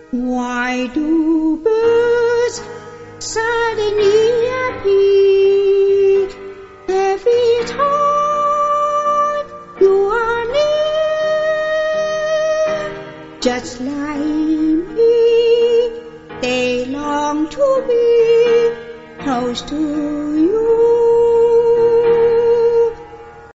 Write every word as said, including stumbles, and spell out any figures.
Why do birds suddenly appear every time you are near? Just like me, they long to be close to you.